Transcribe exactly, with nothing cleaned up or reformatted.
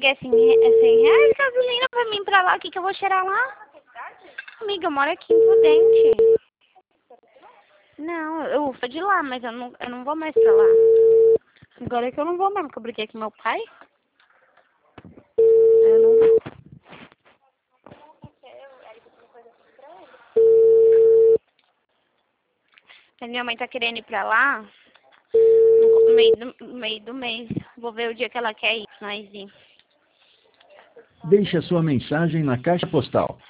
amiga, é cem, é cem reais gasolina pra mim pra lá. O que que eu vou cheirar lá? Amiga, eu moro aqui em Prudente. Não, eu sou de lá, mas eu não, eu não vou mais pra lá. Agora é que eu não vou mesmo, porque eu briguei com meu pai. Eu não vou. A minha mãe tá querendo ir pra lá no meio do, no meio do mês. Vou ver o dia que ela quer ir, nós ir. Deixe a sua mensagem na caixa postal